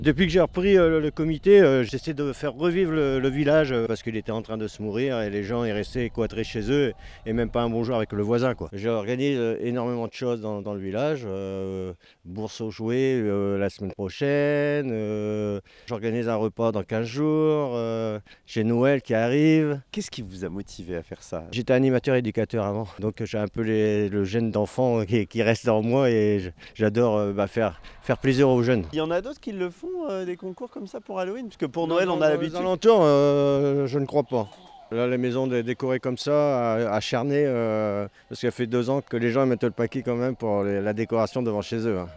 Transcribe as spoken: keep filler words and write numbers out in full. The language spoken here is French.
Depuis que j'ai repris euh, le comité, euh, j'essaie de faire revivre le, le village euh, parce qu'il était en train de se mourir et les gens y restaient cloîtrés chez eux et même pas un bonjour avec le voisin, quoi. J'organise euh, énormément de choses dans, dans le village, euh, bourse aux jouets euh, la semaine prochaine, euh, j'organise un repas dans quinze jours, euh, j'ai Noël qui arrive. Qu'est-ce qui vous a motivé à faire ça? J'étais animateur éducateur avant, donc j'ai un peu les- le gène d'enfant qui, qui reste en moi et je- j'adore euh, bah, faire, faire plaisir aux jeunes. Il y en a d'autres qui le font, euh, des concours comme ça pour Halloween? Parce que pour Non, Noël, dans, on a dans les l'habitude. alentours, euh, je ne crois pas. Là, les maisons dé- décorées comme ça, à, à Chernay, euh, parce qu'il y a fait deux ans que les gens mettent le paquet quand même pour les- la décoration devant chez eux, hein.